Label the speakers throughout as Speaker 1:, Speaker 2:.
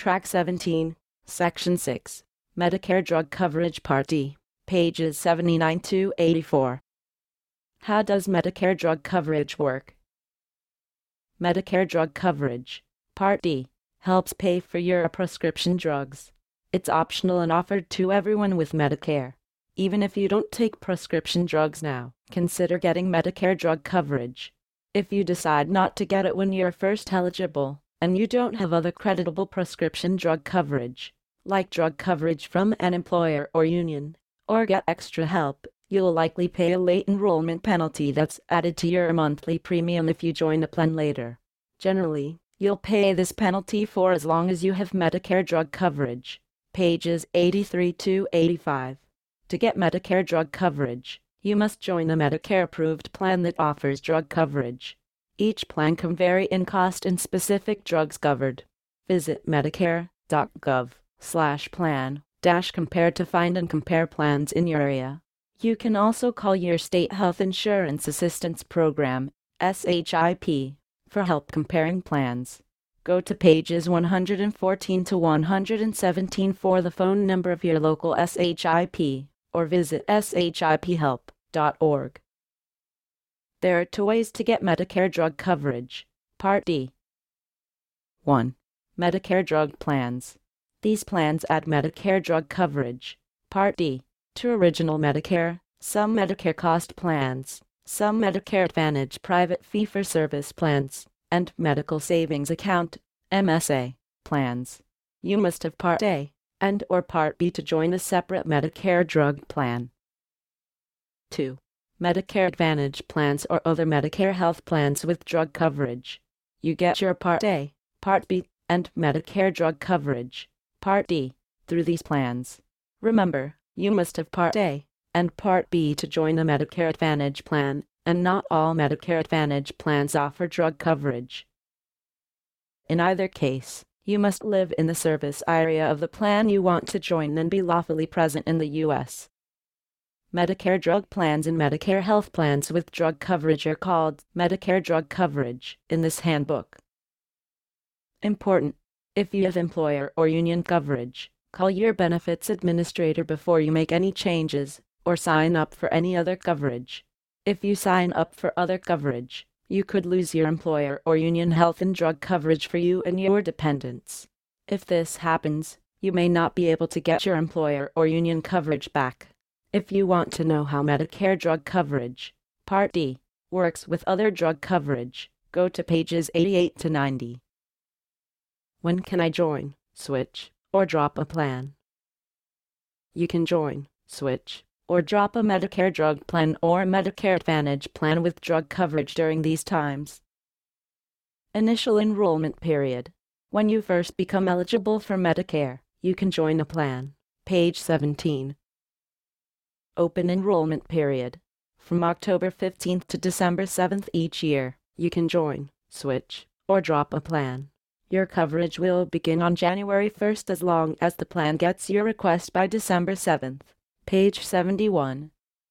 Speaker 1: Track 17, Section 6, Medicare Drug Coverage Part D, pages 79 to 84. How does Medicare drug coverage work? Medicare drug coverage, Part D, helps pay for your prescription drugs. It's optional and offered to everyone with Medicare. Even if you don't take prescription drugs now, consider getting Medicare drug coverage. If you decide not to get it when you're first eligible, and you don't have other creditable prescription drug coverage, like drug coverage from an employer or union, or get extra help, you'll likely pay a late enrollment penalty that's added to your monthly premium if you join the plan later. Generally, you'll pay this penalty for as long as you have Medicare drug coverage. Pages 83 to 85. To get Medicare drug coverage, you must join a Medicare-approved plan that offers drug coverage. Each plan can vary in cost and specific drugs covered. Visit medicare.gov/plan-compare to find and compare plans in your area. You can also call your State Health Insurance Assistance Program, SHIP, for help comparing plans. Go to pages 114 to 117 for the phone number of your local SHIP, or visit shiphelp.org. There are 2 ways to get Medicare drug coverage. Part D. 1. Medicare drug plans. These plans add Medicare drug coverage. Part D. To original Medicare, some Medicare cost plans, some Medicare Advantage private fee-for-service plans, and Medical Savings Account, MSA, plans. You must have Part A and/or Part B to join a separate Medicare drug plan. 2. Medicare Advantage plans or other Medicare health plans with drug coverage. You get your Part A, Part B, and Medicare drug coverage, Part D, through these plans. Remember, you must have Part A and Part B to join a Medicare Advantage plan, and not all Medicare Advantage plans offer drug coverage. In either case, you must live in the service area of the plan you want to join and be lawfully present in the U.S. Medicare drug plans and Medicare health plans with drug coverage are called Medicare drug coverage in this handbook. Important: if you have employer or union coverage, call your benefits administrator before you make any changes or sign up for any other coverage. If you sign up for other coverage, you could lose your employer or union health and drug coverage for you and your dependents. If this happens, you may not be able to get your employer or union coverage back. If you want to know how Medicare drug coverage, Part D, works with other drug coverage, go to pages 88 to 90. When can I join, switch, or drop a plan? You can join, switch, or drop a Medicare drug plan or Medicare Advantage plan with drug coverage during these times. Initial enrollment period. When you first become eligible for Medicare, you can join a plan. Page 17. Open enrollment period. From October 15th to December 7th each year, you can join, switch, or drop a plan. Your coverage will begin on January 1st as long as the plan gets your request by December 7th. Page 71.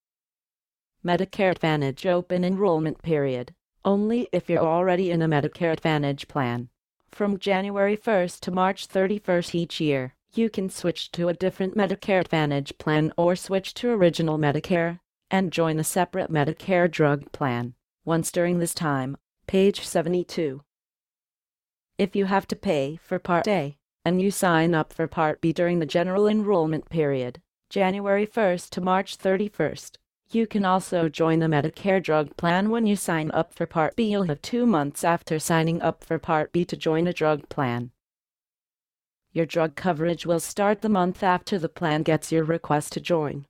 Speaker 1: Medicare Advantage open enrollment period. Only if you're already in a Medicare Advantage plan. From January 1st to March 31st each year, you can switch to a different Medicare Advantage plan or switch to original Medicare and join a separate Medicare drug plan. Once during this time, page 72. If you have to pay for Part A and you sign up for Part B during the general enrollment period, January 1st to March 31st, you can also join the Medicare drug plan when you sign up for Part B. You'll have 2 months after signing up for Part B to join a drug plan. Your drug coverage will start the month after the plan gets your request to join.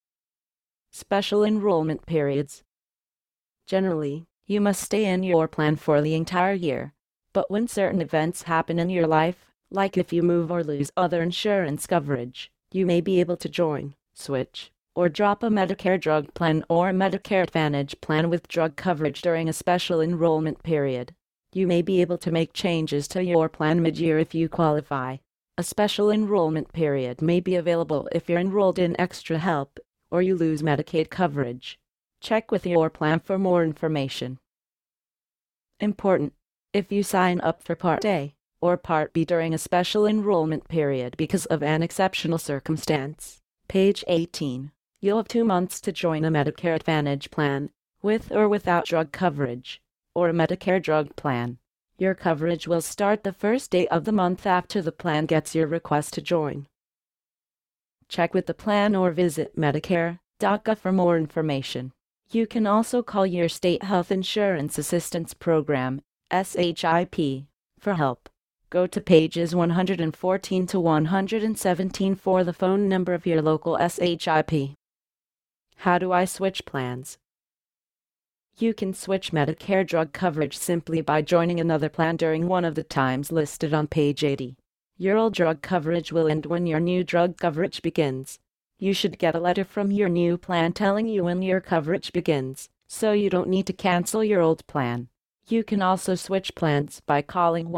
Speaker 1: Special enrollment periods. Generally, you must stay in your plan for the entire year, but when certain events happen in your life, like if you move or lose other insurance coverage, you may be able to join, switch, or drop a Medicare drug plan or Medicare Advantage plan with drug coverage during a special enrollment period. You may be able to make changes to your plan mid-year if you qualify. A special enrollment period may be available if you're enrolled in extra help or you lose Medicaid coverage. Check with your plan for more information. Important: if you sign up for Part A or Part B during a special enrollment period because of an exceptional circumstance. Page 18. You'll have 2 months to join a Medicare Advantage plan, with or without drug coverage, or a Medicare drug plan. Your coverage will start the first day of the month after the plan gets your request to join. Check with the plan or visit Medicare.gov for more information. You can also call your State Health Insurance Assistance Program, SHIP, for help. Go to pages 114 to 117 for the phone number of your local SHIP. How do I switch plans? You can switch Medicare drug coverage simply by joining another plan during one of the times listed on page 80. Your old drug coverage will end when your new drug coverage begins. You should get a letter from your new plan telling you when your coverage begins, so you don't need to cancel your old plan. You can also switch plans by calling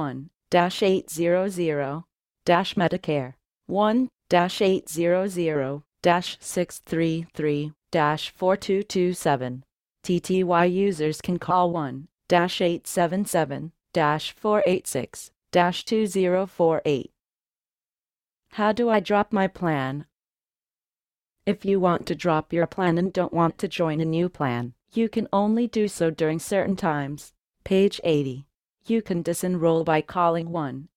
Speaker 1: 1-800-Medicare, 1-800-633-4227. TTY users can call 1-877-486-2048. How do I drop my plan? If you want to drop your plan and don't want to join a new plan, you can only do so during certain times. Page 80. You can disenroll by calling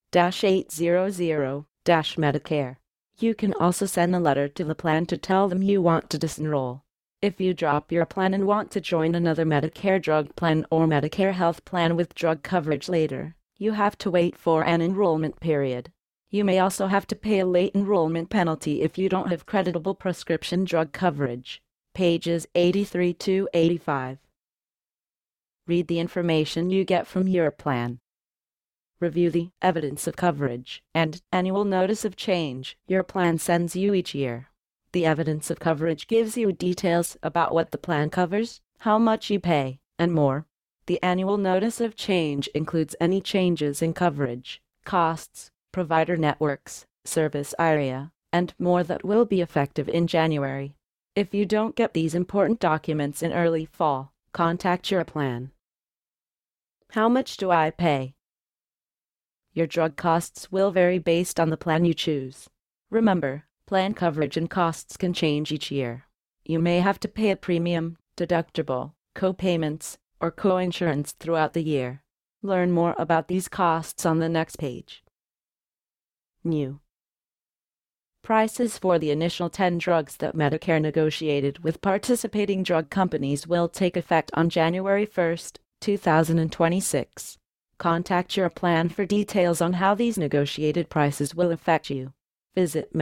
Speaker 1: 1-800-Medicare. You can also send a letter to the plan to tell them you want to disenroll. If you drop your plan and want to join another Medicare drug plan or Medicare health plan with drug coverage later, you have to wait for an enrollment period. You may also have to pay a late enrollment penalty if you don't have creditable prescription drug coverage. Pages 83 to 85. Read the information you get from your plan. Review the evidence of coverage and annual notice of change your plan sends you each year. The evidence of coverage gives you details about what the plan covers, how much you pay, and more. The annual notice of change includes any changes in coverage, costs, provider networks, service area, and more that will be effective in January. If you don't get these important documents in early fall, contact your plan. How much do I pay? Your drug costs will vary based on the plan you choose. Remember, plan coverage and costs can change each year. You may have to pay a premium, deductible, co-payments, or co-insurance throughout the year. Learn more about these costs on the next page. New prices for the initial 10 drugs that Medicare negotiated with participating drug companies will take effect on January 1, 2026. Contact your plan for details on how these negotiated prices will affect you. Visit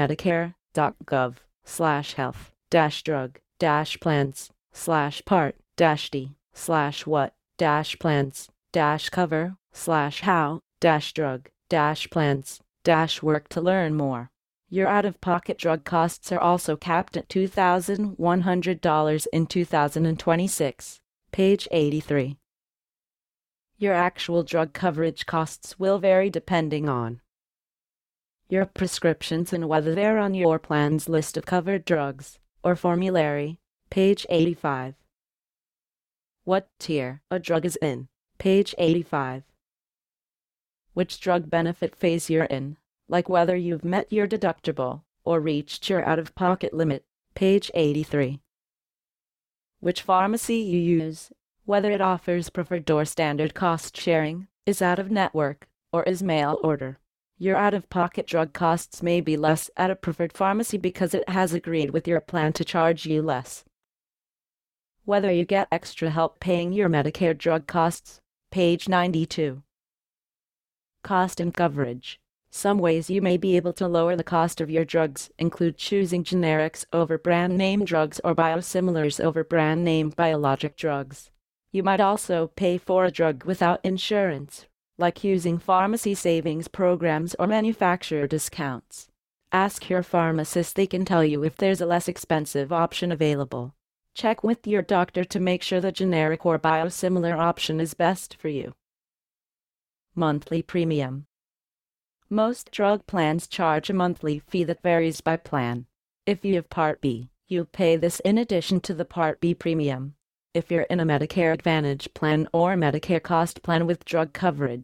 Speaker 1: medicare.gov/health-plans/part-d/what-plans-cover/how-drug-plans-work to learn more. Your out-of-pocket drug costs are also capped at $2,100 in 2026. Page 83. Your actual drug coverage costs will vary depending on your prescriptions and whether they're on your plan's list of covered drugs or formulary. Page 85. What tier a drug is in. Page 85. Which drug benefit phase you're in, like whether you've met your deductible or reached your out-of-pocket limit. Page 83. Which pharmacy you use, whether it offers preferred or standard cost sharing, is out-of-network, or is mail order. Your out-of-pocket drug costs may be less at a preferred pharmacy because it has agreed with your plan to charge you less. Whether you get extra help paying your Medicare drug costs. Page 92. Cost and coverage. Some ways you may be able to lower the cost of your drugs include choosing generics over brand name drugs or biosimilars over brand name biologic drugs. You might also pay for a drug without insurance, like using pharmacy savings programs or manufacturer discounts. Ask your pharmacist; they can tell you if there's a less expensive option available. Check with your doctor to make sure the generic or biosimilar option is best for you. Monthly premium. Most drug plans charge a monthly fee that varies by plan. If you have Part B, you pay this in addition to the Part B premium. If you're in a Medicare Advantage plan or Medicare cost plan with drug coverage,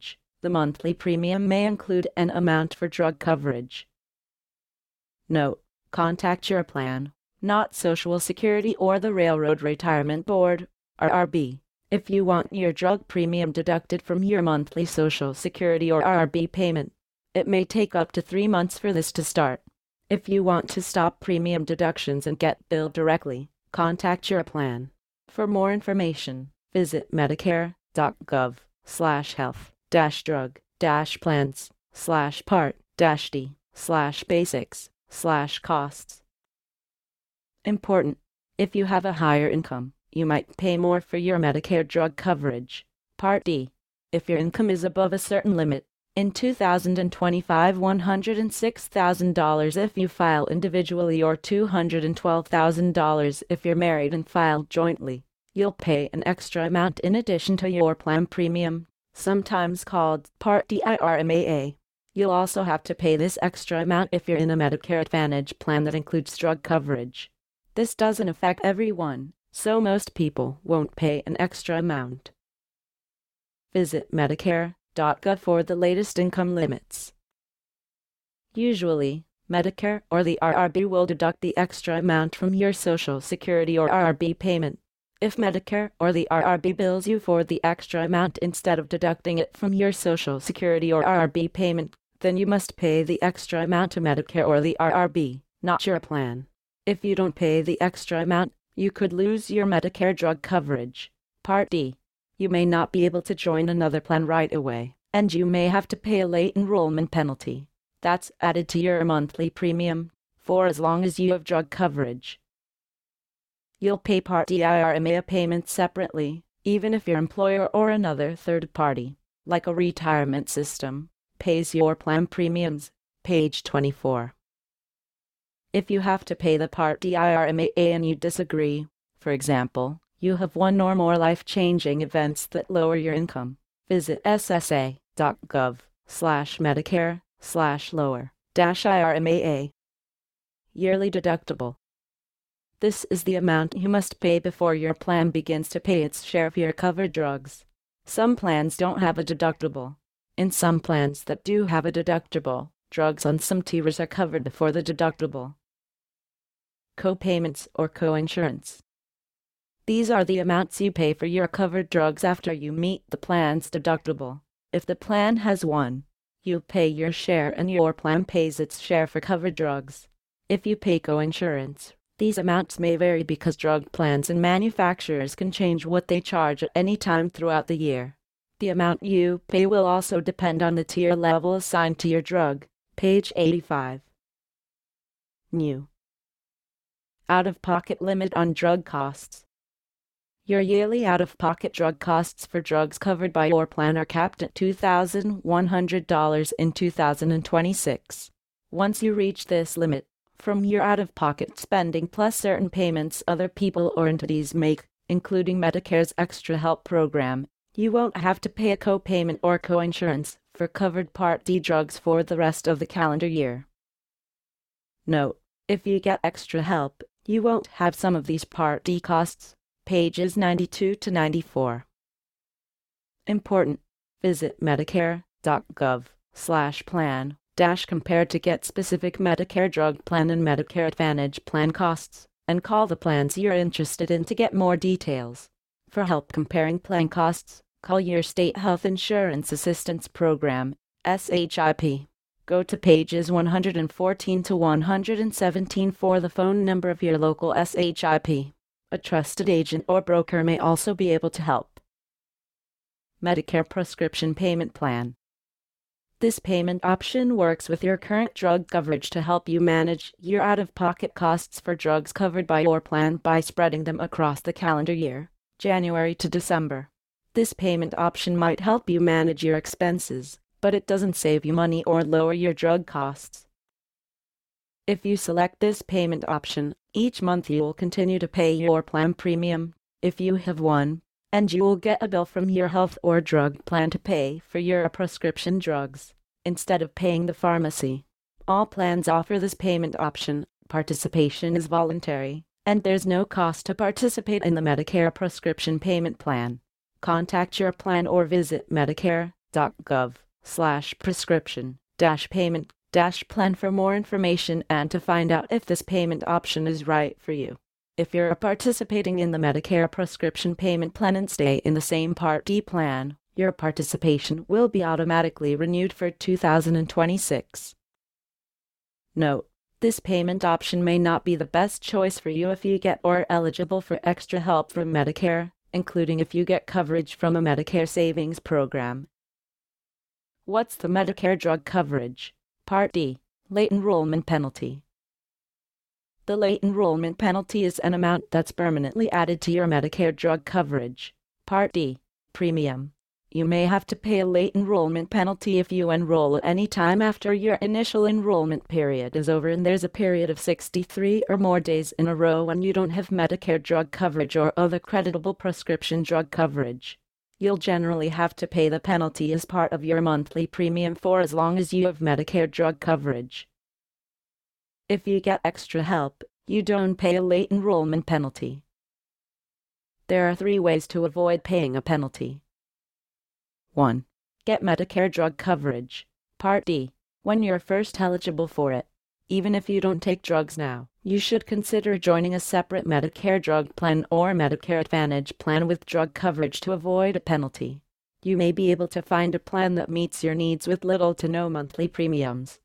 Speaker 1: The monthly premium may include an amount for drug coverage. Note: contact your plan, not Social Security or the Railroad Retirement Board, RRB, if you want your drug premium deducted from your monthly Social Security or RRB payment. It may take up to 3 months for this to start. If you want to stop premium deductions and get billed directly, contact your plan. For more information, visit medicare.gov/health-drug-plans/part-d/basics/costs. Important: if you have a higher income, you might pay more for your Medicare drug coverage. Part D. If your income is above a certain limit, in 2025 $106,000 if you file individually or $212,000 if you're married and file jointly, you'll pay an extra amount in addition to your plan premium, sometimes called Part D IRMAA. You'll also have to pay this extra amount if you're in a Medicare Advantage plan that includes drug coverage. This doesn't affect everyone, so most people won't pay an extra amount. Visit Medicare.gov for the latest income limits. Usually, Medicare or the RRB will deduct the extra amount from your Social Security or RRB payment. If Medicare or the RRB bills you for the extra amount instead of deducting it from your Social Security or RRB payment, then you must pay the extra amount to Medicare or the RRB, not your plan. If you don't pay the extra amount, you could lose your Medicare drug coverage. Part D. You may not be able to join another plan right away, and you may have to pay a late enrollment penalty. That's added to your monthly premium, for as long as you have drug coverage. You'll pay Part D IRMAA payments separately, even if your employer or another third party, like a retirement system, pays your plan premiums. Page 24. If you have to pay the Part D IRMAA and you disagree, for example, you have one or more life-changing events that lower your income, visit ssa.gov/medicare/lower-IRMAA. Yearly deductible. This is the amount you must pay before your plan begins to pay its share of your covered drugs. Some plans don't have a deductible. In some plans that do have a deductible, drugs on some tiers are covered before the deductible. Co-payments or co-insurance. These are the amounts you pay for your covered drugs after you meet the plan's deductible. If the plan has one, you pay your share and your plan pays its share for covered drugs. If you pay co-insurance, these amounts may vary because drug plans and manufacturers can change what they charge at any time throughout the year. The amount you pay will also depend on the tier level assigned to your drug. Page 85. New. Out-of-pocket limit on drug costs. Your yearly out-of-pocket drug costs for drugs covered by your plan are capped at $2,100 in 2026. Once you reach this limit, from your out-of-pocket spending plus certain payments other people or entities make, including Medicare's Extra Help program, you won't have to pay a co-payment or co-insurance for covered Part D drugs for the rest of the calendar year. Note: if you get Extra Help, you won't have some of these Part D costs. Pages 92 to 94. Important: visit medicare.gov/plan-compare to get specific Medicare drug plan and Medicare Advantage plan costs, and call the plans you're interested in to get more details. For help comparing plan costs, call your State Health Insurance Assistance Program, SHIP. Go to pages 114 to 117 for the phone number of your local SHIP. A trusted agent or broker may also be able to help. Medicare Prescription Payment Plan. This payment option works with your current drug coverage to help you manage your out-of-pocket costs for drugs covered by your plan by spreading them across the calendar year, January to December. This payment option might help you manage your expenses, but it doesn't save you money or lower your drug costs. If you select this payment option, each month you will continue to pay your plan premium, if you have one, and you will get a bill from your health or drug plan to pay for your prescription drugs, instead of paying the pharmacy. All plans offer this payment option. Participation is voluntary, and there's no cost to participate in the Medicare Prescription Payment Plan. Contact your plan or visit medicare.gov prescription-payment-plan for more information and to find out if this payment option is right for you. If you're participating in the Medicare prescription payment plan and stay in the same Part D plan, your participation will be automatically renewed for 2026. Note: this payment option may not be the best choice for you if you get or are eligible for extra help from Medicare, including if you get coverage from a Medicare savings program. What's the Medicare drug coverage? Part D. Late enrollment penalty. The late enrollment penalty is an amount that's permanently added to your Medicare drug coverage. Part D. Premium. You may have to pay a late enrollment penalty if you enroll at any time after your initial enrollment period is over and there's a period of 63 or more days in a row when you don't have Medicare drug coverage or other creditable prescription drug coverage. You'll generally have to pay the penalty as part of your monthly premium for as long as you have Medicare drug coverage. If you get extra help, you don't pay a late enrollment penalty. There are 3 ways to avoid paying a penalty. 1. Get Medicare drug coverage. Part D. When you're first eligible for it, even if you don't take drugs now, you should consider joining a separate Medicare drug plan or Medicare Advantage plan with drug coverage to avoid a penalty. You may be able to find a plan that meets your needs with little to no monthly premiums.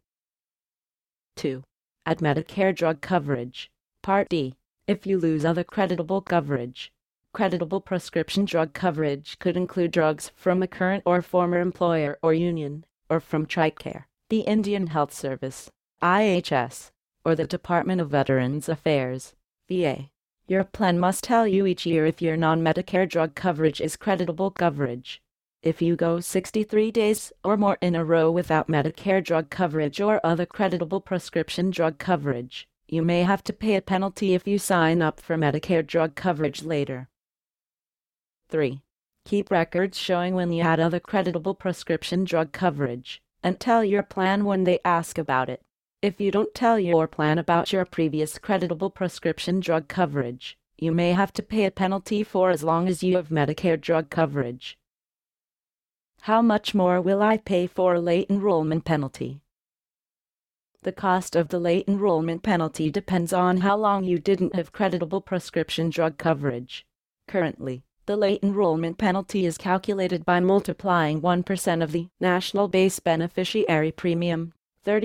Speaker 1: 2. Add Medicare drug coverage. Part D. If you lose other creditable coverage. Creditable prescription drug coverage could include drugs from a current or former employer or union, or from TRICARE, the Indian Health Service, IHS, or the Department of Veterans Affairs, VA. Your plan must tell you each year if your non-Medicare drug coverage is creditable coverage. If you go 63 days or more in a row without Medicare drug coverage or other creditable prescription drug coverage, you may have to pay a penalty if you sign up for Medicare drug coverage later. 3. Keep records showing when you had other creditable prescription drug coverage, and tell your plan when they ask about it. If you don't tell your plan about your previous creditable prescription drug coverage, you may have to pay a penalty for as long as you have Medicare drug coverage. How much more will I pay for a late enrollment penalty? The cost of the late enrollment penalty depends on how long you didn't have creditable prescription drug coverage. Currently, the late enrollment penalty is calculated by multiplying 1% of the National Base Beneficiary Premium,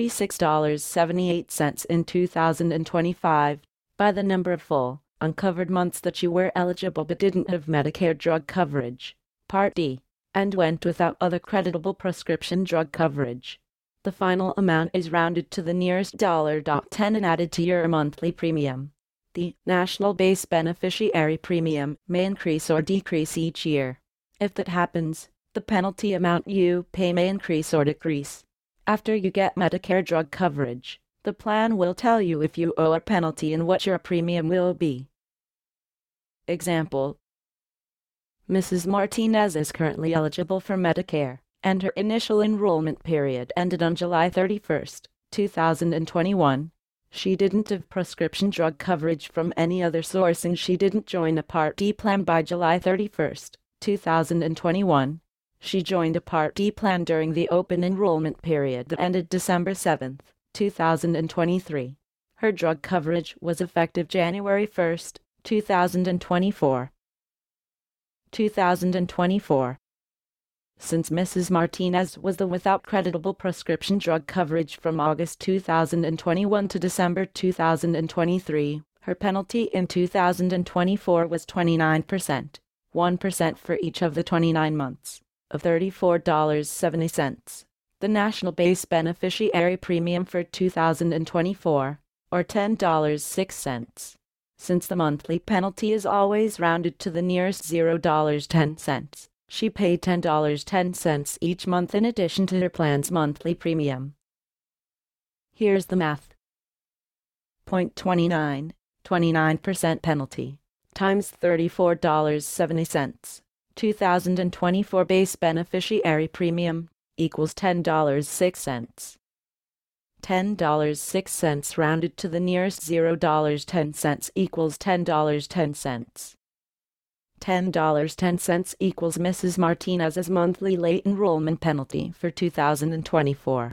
Speaker 1: $36.78 in 2025, by the number of full, uncovered months that you were eligible but didn't have Medicare drug coverage, Part D, and went without other creditable prescription drug coverage. The final amount is rounded to the nearest $10 and added to your monthly premium. The National Base Beneficiary Premium may increase or decrease each year. If that happens, the penalty amount you pay may increase or decrease. After you get Medicare drug coverage, the plan will tell you if you owe a penalty and what your premium will be. Example: Mrs. Martinez is currently eligible for Medicare, and her initial enrollment period ended on July 31, 2021. She didn't have prescription drug coverage from any other source and she didn't join a Part D plan by July 31, 2021. She joined a Part D plan during the open enrollment period that ended December 7, 2023. Her drug coverage was effective January 1, 2024. 2024. Since Mrs. Martinez was the without creditable prescription drug coverage from August 2021 to December 2023, her penalty in 2024 was 29%, 1% for each of the 29 months, of $34.70. The National Base Beneficiary Premium for 2024, or $10.06. Since the monthly penalty is always rounded to the nearest $0.10, she paid $10.10 each month in addition to her plan's monthly premium. Here's the math. 0.29, 29% penalty, times $34.70, 2024 base beneficiary premium, equals $10.06. $10.06 rounded to the nearest $0.10 equals $10.10. $10.10 equals Mrs. Martinez's monthly late enrollment penalty for 2024.